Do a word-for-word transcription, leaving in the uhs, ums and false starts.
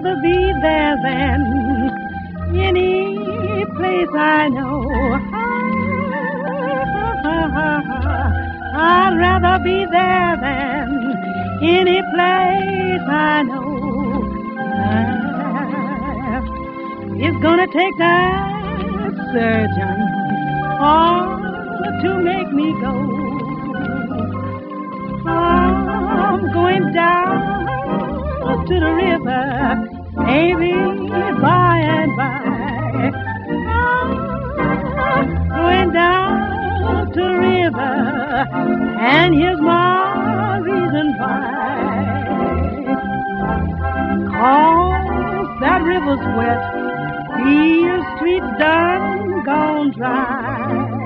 rather be there than any place I know. I'd rather be there than any place I know. It's gonna take that surgeon all to make me go. I'm going down to the river, maybe by and by. I'm going down to the river, and here's my reason why. 'Cause that river's wet, Beale Street done gone dry.